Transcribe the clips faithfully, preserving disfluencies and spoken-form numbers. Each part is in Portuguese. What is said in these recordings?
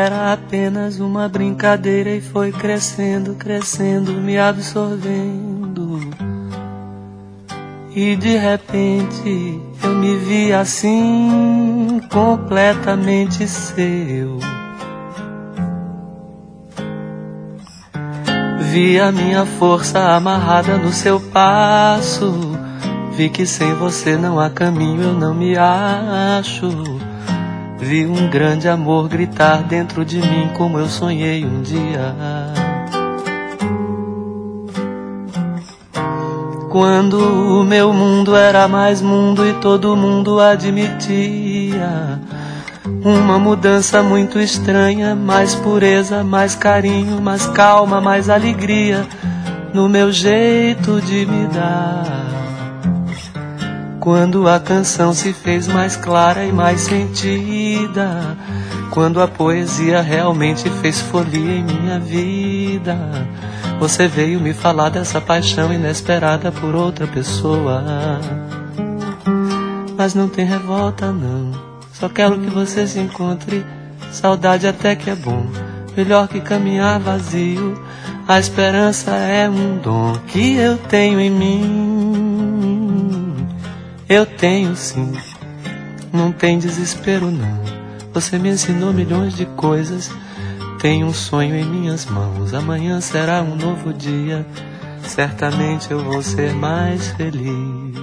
era apenas uma brincadeira e foi crescendo, crescendo, me absorvendo. E de repente eu me vi assim, completamente seu. Vi a minha força amarrada no seu passo. Vi que sem você não há caminho, eu não me acho. Vi um grande amor gritar dentro de mim como eu sonhei um dia. Quando o meu mundo era mais mundo e todo mundo admitia uma mudança muito estranha, mais pureza, mais carinho, mais calma, mais alegria no meu jeito de me dar. Quando a canção se fez mais clara e mais sentida, quando a poesia realmente fez folia em minha vida, você veio me falar dessa paixão inesperada por outra pessoa. Mas não tem revolta não, só quero que você se encontre. Saudade até que é bom, melhor que caminhar vazio. A esperança é um dom que eu tenho em mim. Eu tenho sim, não tem desespero não. Você me ensinou milhões de coisas. Tenho um sonho em minhas mãos. Amanhã será um novo dia. Certamente eu vou ser mais feliz.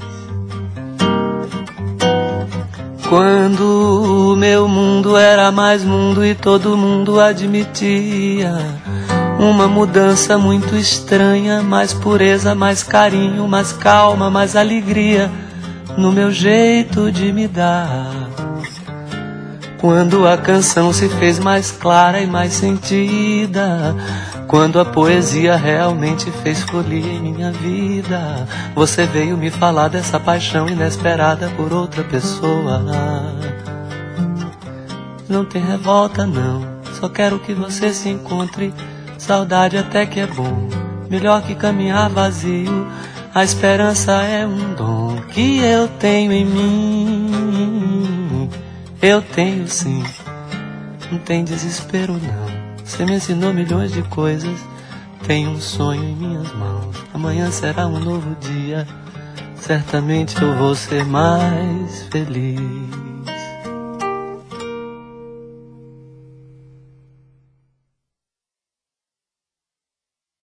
Quando o meu mundo era mais mundo e todo mundo admitia uma mudança muito estranha, mais pureza, mais carinho, mais calma, mais alegria no meu jeito de me dar. Quando a canção se fez mais clara e mais sentida, quando a poesia realmente fez folia em minha vida, você veio me falar dessa paixão inesperada por outra pessoa. Não tem revolta não, só quero que você se encontre. Saudade até que é bom, melhor que caminhar vazio. A esperança é um dom que eu tenho em mim. Eu tenho sim, não tem desespero não. Você me ensinou milhões de coisas. Tenho um sonho em minhas mãos. Amanhã será um novo dia. Certamente eu vou ser mais feliz.